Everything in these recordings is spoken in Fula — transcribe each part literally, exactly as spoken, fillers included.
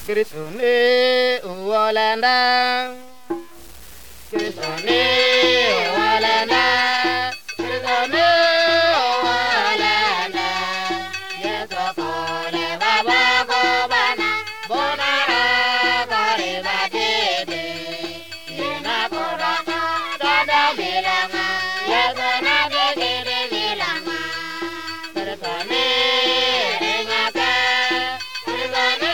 Kristone uwalanda Kristone uwalanda Kristone uwalanda Yeso kole baba kobana bonara kore badede Yena koraka dada bilanga Yeso na degede bilanga Kristone ringate Kristone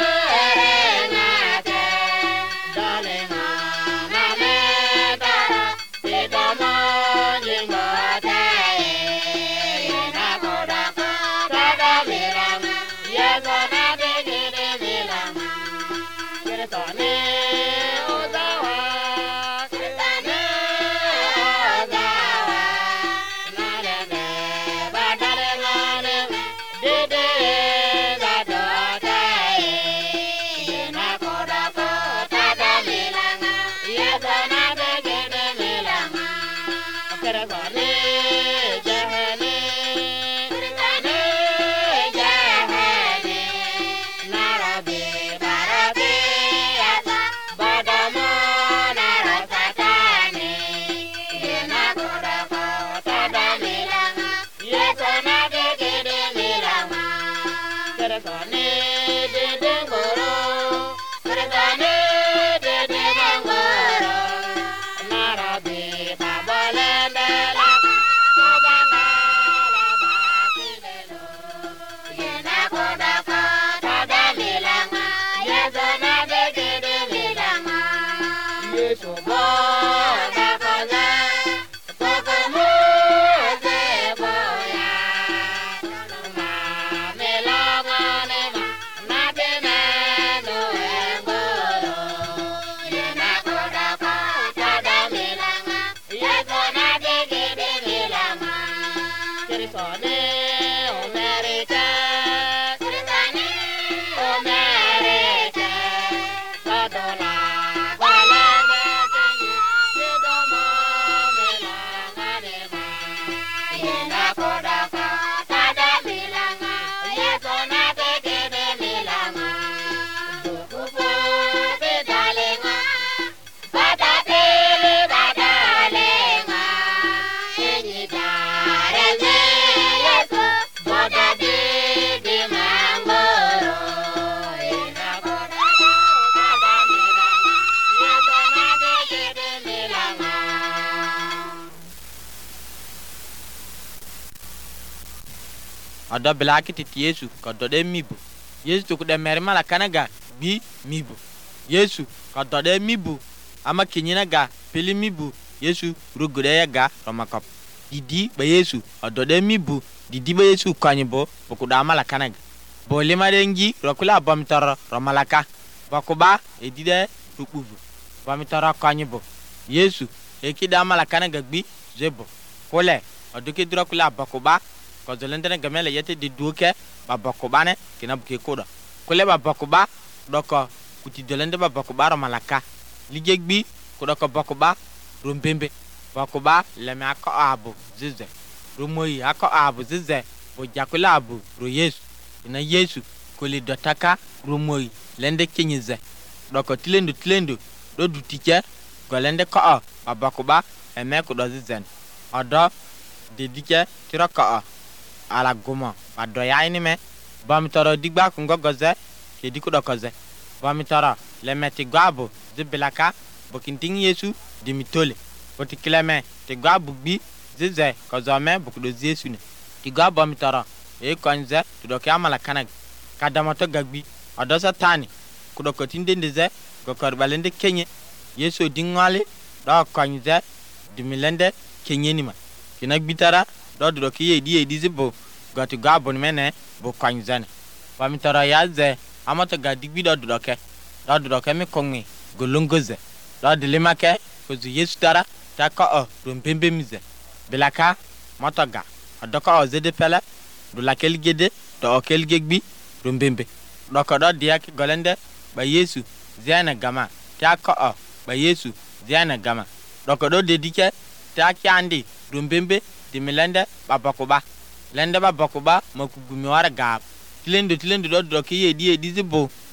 Odo bilaki titi Yesu kodo de mibu Yesu to kude merima la kanaga bi mibu Yesu kodo de mibu ama kinyina ga pili mibu Yesu rugude ga romakop didi ba Yesu odo de mibu didi ba Yesu kwanyibo pokuda amala kanaga bolima dengi rokula bomtoro romalaka bakuba edide rukubu bomtoro kwanyibo Yesu ekida amala kanaga bi zebo kole odoke drokula bakuba ko zolendene gamele yete di duke ba bakobane kina buke koda kole ba bakoba doko kuti dolende ba bakoba ro malaka ligegbi ko doko bakoba rombembe bakoba leme akọ abu zize romoyi akọ abu zize bo jakula abu ro Yesu ina Yesu kole dotaka romoyi lende kinyize doko tilendo tilendo do dutike golende ko ba bakoba eme ko do zizen odo dedike tiraka ala goma adoya ini me bamitoro digba kungo goze ke dikudo koze bamitoro le meti gwabo zibilaka bokinting Yesu dimitole boti kileme te gwabu bi zize kozome bokudo Yesu ne ti gwabo bamitoro e konze tudoke amala kanag kadamato gagbi odo satani kudo kotinde ndeze gokorbalende kenye Yesu dingwale do konze dimilende kenye nima kinak bitara do do ki yedi yedi zibo gati gabon mene bo kwanzane bamitara yaze amato gadigbi do do ke do do ke mi kongi golongoze do dilimake ko zu Yesu tara ta ko o rompembe mize bilaka motoga adoko o zede pele do lakel gede do okel gegbi rompembe do ko do dia ki golende ba Yesu ziana gama ta ko o ba Yesu ziana gama do ko do dedike ta ki andi rompembe dimilende babakuba lende babakuba makugumi wara gab tilendo tilendo do do ke yedi yedi zibo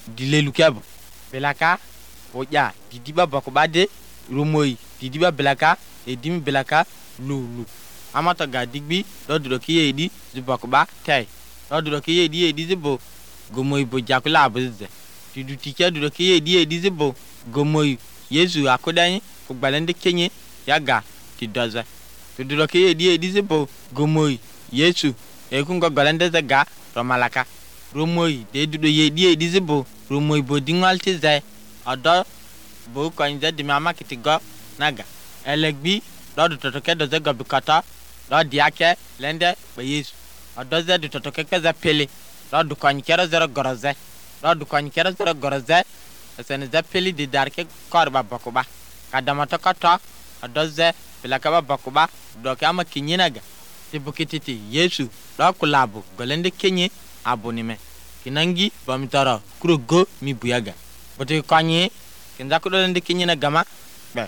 dilelu kebo belaka oja didiba bakuba de rumoi didiba belaka edim belaka lulu amata ga digbi dodro ki edi zibakuba tay dodro ki edi edi zibo gomoi bo jakula abuze didu tike dodro ki edi edi zibo gomoi Yesu akodan ko gbalende kenye yaga ti doza dodro ki edi edi zibo gomoi Yesu ekungo gbalende zaga romalaka romoi de dudo yedi edi zibo romoi bo dingalti zai odo bo ko nze di mama kitigo naga elegbi do totoke do zega bikata do diake lende ba Yesu odo ze do totoke za pele do ko nkero zero goroze do ko nkero zero goroze esen za pele di darke korba bakuba kadama to kata odo ze bilaka ba bakuba do kama kinyinaga tibukititi Yesu do kulabu golende kenye abonime kinangi bamitara kurogo mi buyaga bote kanye kinza ko do ndiki nyina gama be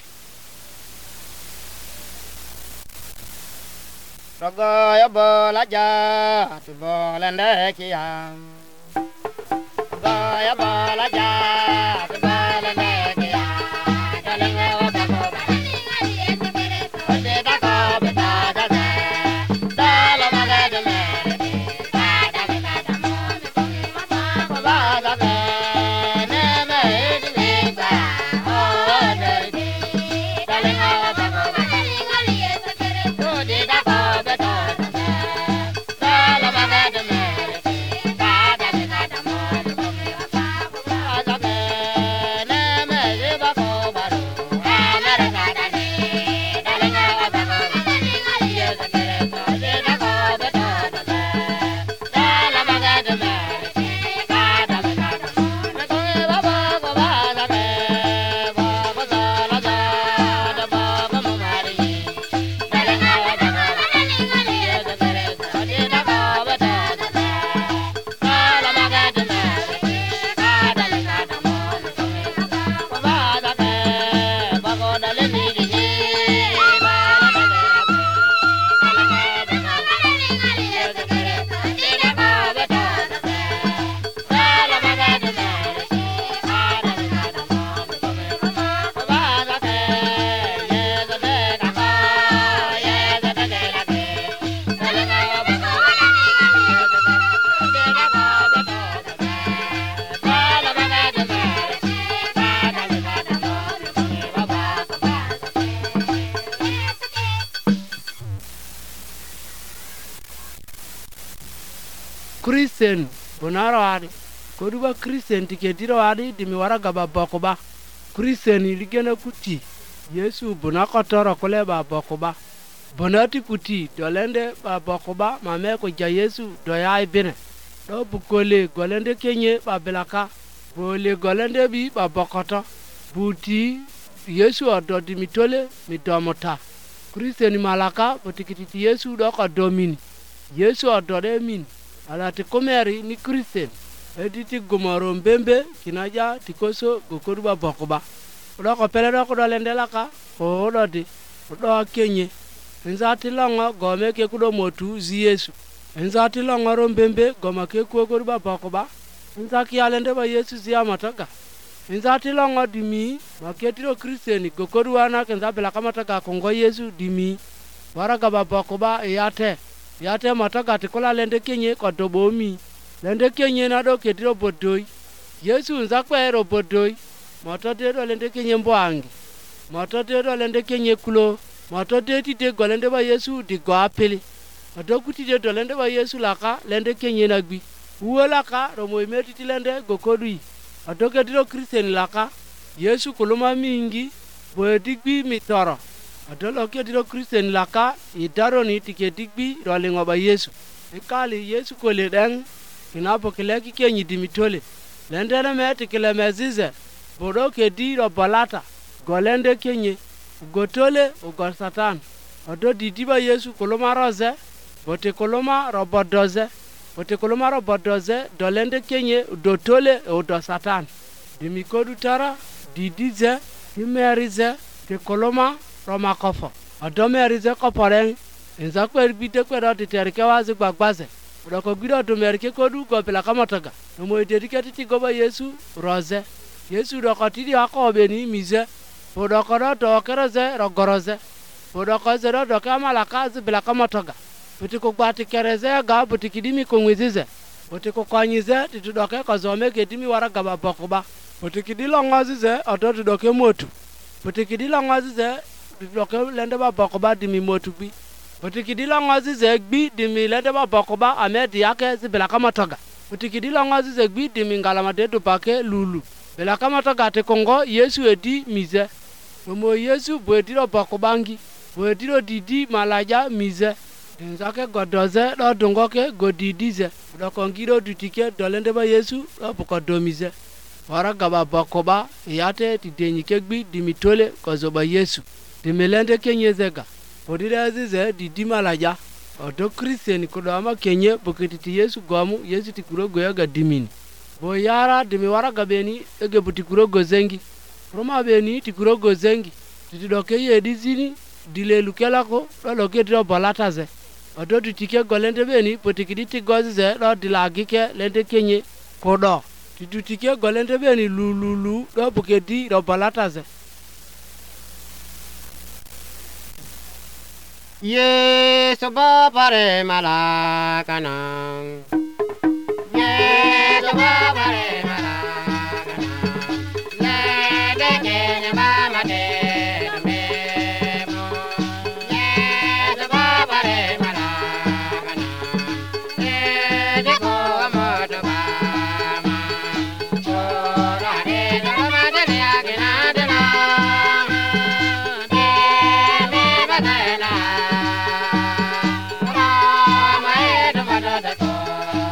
rogo ya bola ja tu bola ndeki ya rogo ya bola ja tu bola ndeki ya dalenga wa bako ode da ko be da da dala magade me da da da da mo ko ba da ne me di ba o de dalenga wa bako ode da ko be da dala magade me da da da da mo ko ba da ne me di ba ko ba ro amara da da ne dalenga wa bako ode da ko be da dala magade me da da da da mo ko ba ba ko ba da ne ba ba da la da da ba ba mo mari dalenga wa bako ode da ko be da dala magade me da da da da mo ko ba da ne ba ko da le ni ni ba da ne Christian bonaro adi koduba Christian tiketiro adi dimi waraga ba bokoba Christian iligena kuti Yesu bonakotoro kole ba bokoba bonati kuti dolende ba bokoba mame ko ja Yesu do yai bine do bukole golende kenye ba belaka bole golende bi ba bokoto buti Yesu odo dimitole mi domota Christian malaka botikiti Yesu do ko domini Yesu odo de min ala ti komeri ni Christian editi gomoro mbembe kinaja tikoso gokoruba bokoba do ko pele do ko dolende laka o do di do kenye nzati longa gome ke kudo motu zi Yesu nzati longa rombembe goma ke kokoruba bokoba nzaki alende ba Yesu zi amataga nzati longa dimi maketiro Christian gokoruana kenza bela kamataga kongo Yesu dimi waraga ba bokoba yate yate mataga tikola lende kenye ko dobomi lende kenye na do ketiro bodoi Yesu nzakwe ro bodoi motote do lende kenye mbwangi motote do lende kenye kulo motote ti de golende ba Yesu di go apeli adokuti de do lende ba Yesu laka lende kenye nagbi uolaka ro moimeti ti lende gokodui adoketiro Christian laka Yesu kuluma mingi boedigbi mitoro adolo ketiro Christian laka idaroni tikedigbi rolingo ba Yesu ikali Yesu kole den kinapo kileki kenyi dimitole lende na meti kile mezize bodo kedi ro balata golende kenye gotole ugo satan odo didiba Yesu kuluma roze bote kuluma robodoze bote kuluma robodoze dolende kenye dotole udo satan dimikodu tara didize dimerize te kuluma roma kofo odo merize koporeng enza kwerbite kwero titerike wazi gbagbaze do ko gido to mer ke ko du go pela kamataga no mo te dikati ti go ba Yesu roze Yesu do ko ti di akobe ni mize podo ko do to kereze ro goroze podo ko zero do kamala kazi pela kamataga puti ko kwati kereze ga puti kidimi ko ngwizize puti ko kwanyize ti do ke ko zome ke dimi wara ga ba bokuba puti kidilo ngazize odo ti do ke motu puti kidilo ngazize ti do ke lende ba bokuba dimi motu bi putikidila ngazi zegbi dimi lede ba bokoba amedi yake zibela kama toga putikidila ngazi zegbi dimi ngalama dedu pake lulu bela kama toga te kongo Yesu edi mize tomo Yesu bwediro bokobangi bwediro didi malaja mize nzake godoze do dungoke godidize do kongiro dutike dolende ba Yesu do bukodo mize wara gaba bokoba yate tidenyike gbi dimi tole kozoba Yesu dimi lende kenyezega podire azize didi malaja odo Christian kudama kenye bukiti Yesu gomu Yesu tikuro goyaga dimini bo yara dimi wara gabeni ege butikuro gozengi roma beni tikuro gozengi tidoke yedizini dile lukela ko do loke do balataze odo ditike golende beni potikidi tigozize do dilagike lende kenye kodo tidutike golende beni lululu do bukedi do balataze Yesu babare malakana Yesu babare malakana Lede kenya mama de memo Yesu babare malakana Lede ko amodo bama Chora de mama de agina de la De me badana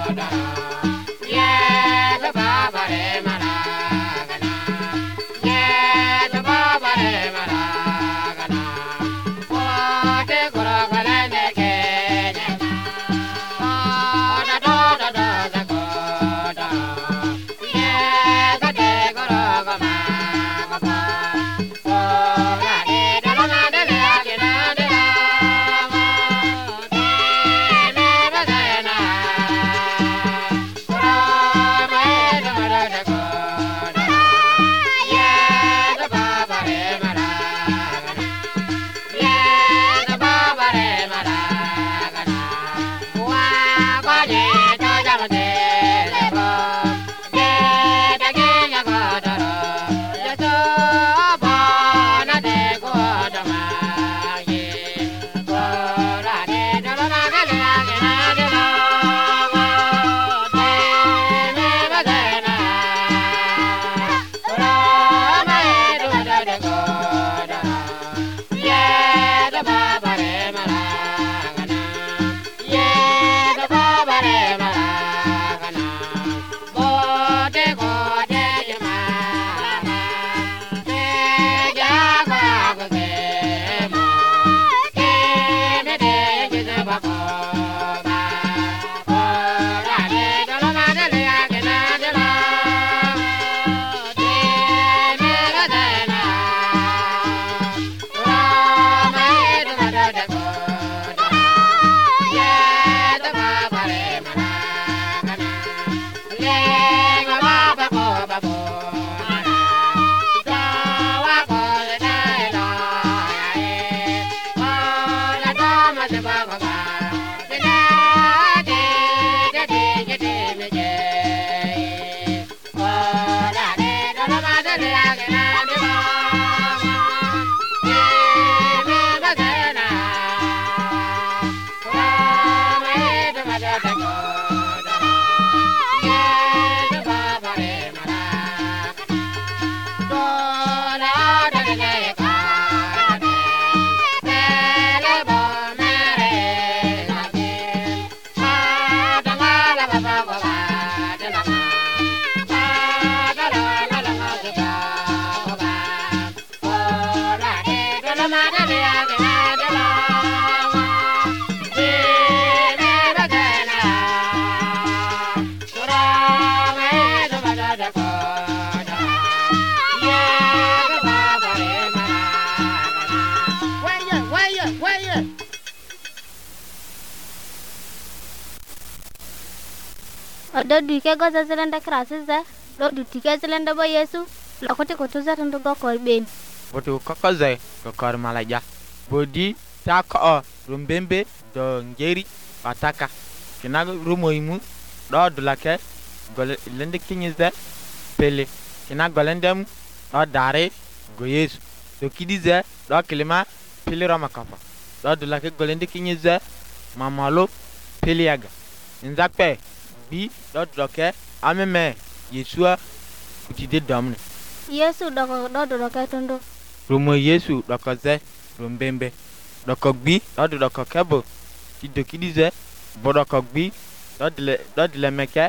do du ke go zelenda krasize do du tike zelenda bo Yesu la kote ko to zata ndo go ko ben botu kokoze ko kor malaja bodi ta ko rumbembe do ngeri ataka kina rumoimu do dulake gol lende kinyize pele kina golendem do dare go Yesu do kidize do kilima pele rama kapa do dulake golende kinyize mamalo pele yaga nzakpe bi do doke ameme Yesua utide domne Yesu do do do ke tondo rumo Yesu dokoze rumbembe dokogbi do dokokebo tido kidize bodokogbi do dile do dile meke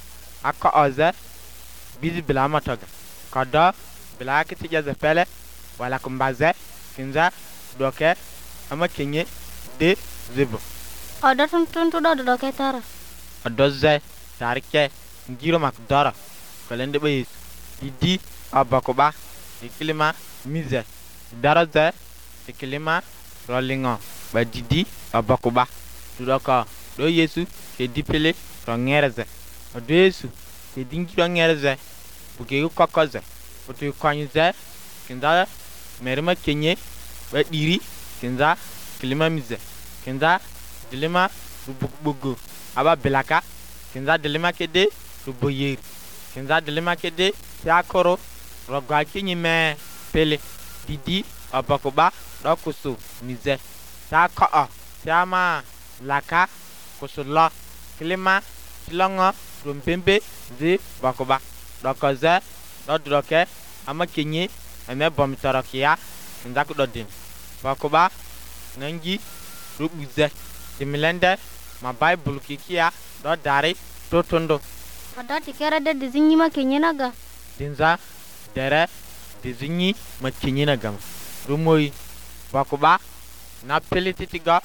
aka oze bizi bila matoga kada bila kitija ze pele wala kumbaze kinza doke ama kenye de zibo odo tuntu do do ke tara adoze tarike ngiro mak dara kalende be didi abakoba ikilima mize daraze ikilima rollingo ba didi abakoba tudaka do Yesu ke dipele rongereze do Yesu ke dingi rongereze buke kokoze butu kwanyze kinda merima kenye ba diri kinda kilima mize kinda dilima bubugo aba belaka kinda dilima kede ruboyer kinda dilima kede yakoro rogwa kinyi me pele didi abakoba dokusu mize ta ko tama laka kusula kilima silongo rumpembe zi bakoba dokoze dodroke ama kenye ame bom tarakia ndaku dodin bakoba nangi rubuze dimilende ma bible kikia do dari totondo odo tikere de dizinyi ma kenye naga dinza dere dizinyi ma kenye naga rumoi bakoba na pele titiga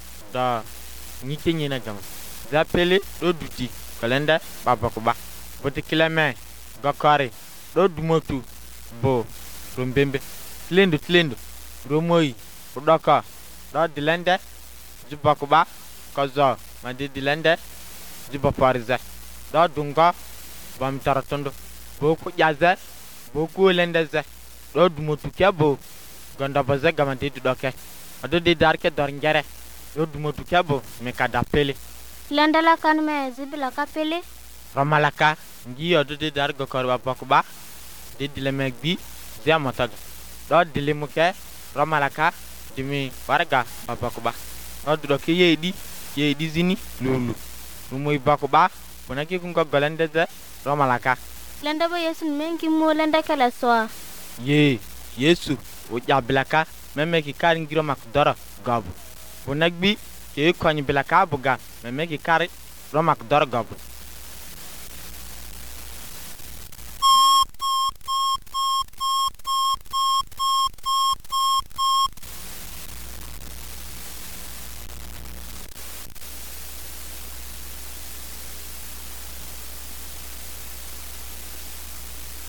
da ni kenye naga za pele do duti kalenda babakoba boti kileme gakari do dumotu bo rumbembe lendo lendo rumoi udaka do dilende jubakoba kaza mandi dilende jubapariza do dunga bam taratondo bo ku jaza bo ku lendeze do dumotu kebo gonda baza gamante doke ado de darke dor ngere do dumotu kebo me kada pele lenda la kan me zibila ka pele ramalaka ngi ado de dar gokor babakoba de dileme bi ziamata do dilimuke ramalaka dimi warga babakoba do do ke yedi yedi zini lulu rumoy bakoba bonaki kun ko golande de ramalaka lenda bo Yesu menki mo lenda kala so ye Yesu o jablaka meme ki kar ngiro mak dara gabu bonagbi ke ko ni blaka buga meme ki kar romak dara gabu